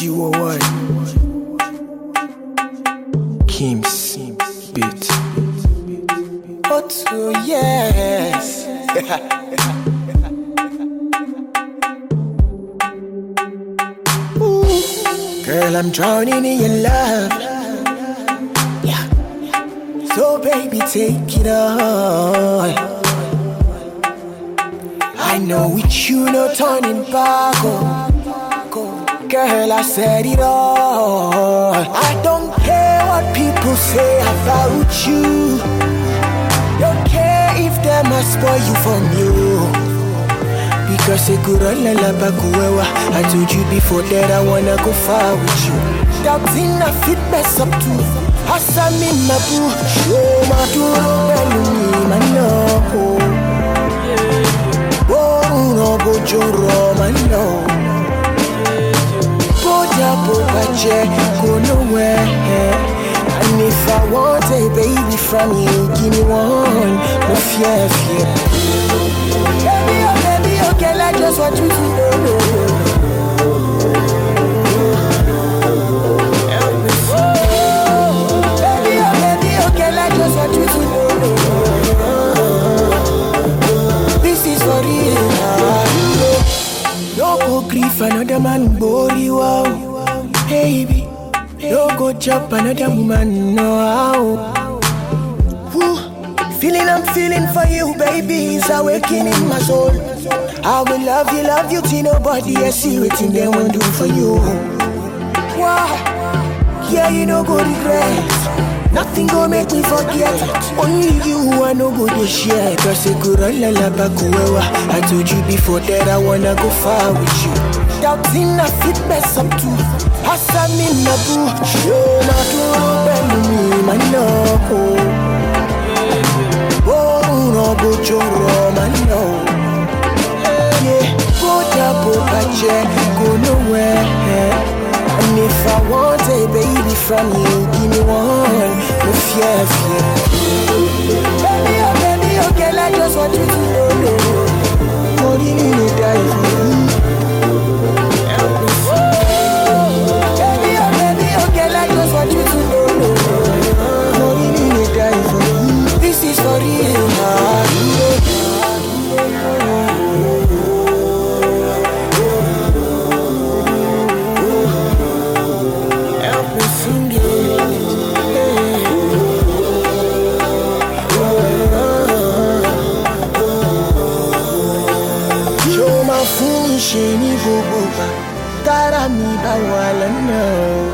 G1 Kim's beat. Oh yes. Ooh, girl, I'm drowning in your love. Yeah. So baby, take it all. I know with you no turning back. Oh. Girl, I said it all. I don't care what people say about you. Don't care if they must spoil you from you. Because a good I told you before that I wanna go far with you. Doubting I fit mess up too. Hasami mabu, show my duro belumi mano. Oh no bojoro mano. Go nowhere. And if I want a baby from you, give me one. No fear. Baby, oh, girl, I just want you to know. Baby, oh, girl, I just want you to know. This is for real. No go grief another man body wow. Baby, don't go chop another woman, no. Feeling I'm feeling for you, baby, is awakening in my soul. I will love you till nobody else see what they won't do for you. Wow, yeah, you no go regret. Nothing gonna make me forget. Only you I no go to share. Cause a good I told you before that I wanna go far with you. Doubting I fit mess up too. Hasami mabu, show my duro belumi mano. Oh no bojoro mano. Yeah, go nowhere. And if I want a baby from you, give me one. No fear. Baby, oh, girl, I just want you to know. Money need to die for you. Baby, oh, girl, I just want you to know. Money need to die for you. This is for real. Sheni boba, tara mi bawala no.